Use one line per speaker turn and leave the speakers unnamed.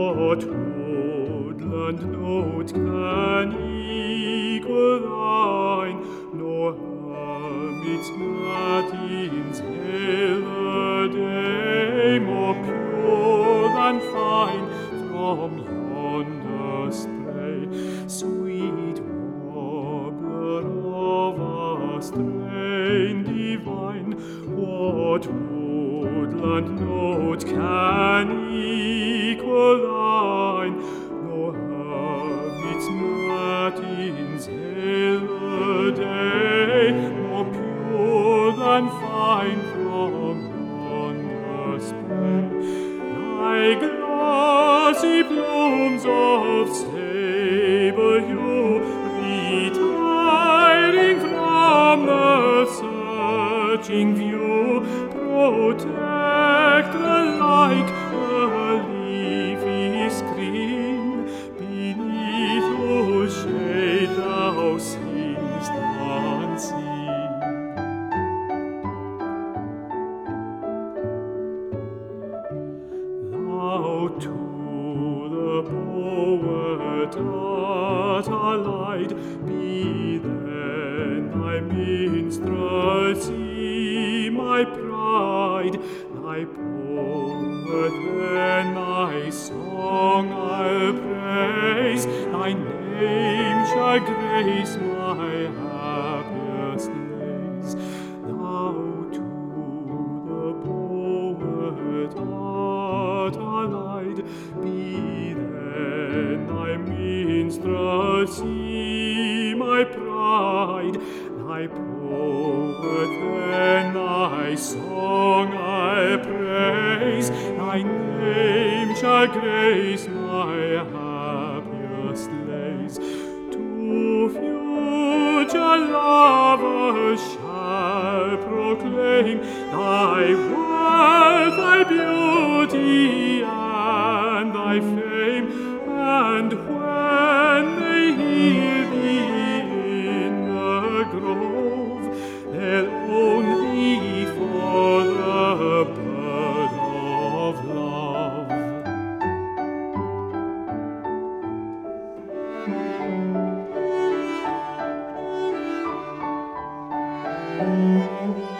What woodland note can equal thine? No hermit's matins hail a day more pure than fine from yonder spray. Sweet warbler of a strain divine, what woodland note can equal thine? No hermit's matins hail a day more pure than fine from yonder spray. Thy glossy plumes of sable hue, retiring from the searching view, protect alike the leafy screen. Beneath whose shade thou seem'st unseen. Thou to the poet art allied, be then thy minstrelsy my pride. Thy poet then thy song I'll praise, thy name shall grace my happiest days. Thou to the poet art allied, be then thy minstrelsy my pride. Thy poet then thy song I'll praise, thy name shall grace my happiest days. To future lovers shall proclaim thy worth, thy beauty, and thy fame, and when they hear thee in the grove, they'll own thee for the bird of love.